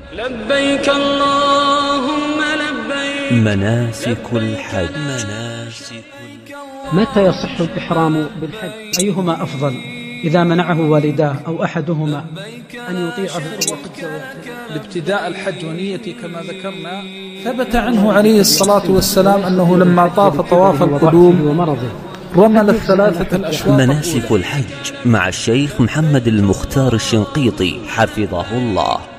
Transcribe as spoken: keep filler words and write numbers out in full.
لبيك اللهم لبيك. مناسك الحج. مناسك متى يصح الإحرام بالحج؟ أيهما أفضل؟ إذا منعه والداه أو أحدهما أن يطيعه لابتداء الحج ونيتي كما ذكرنا، ثبت عنه عليه الصلاة والسلام أنه لما طاف طواف القدوم رمل الثلاثة الأشواط. مناسك الحج مع الشيخ محمد المختار الشنقيطي حفظه الله.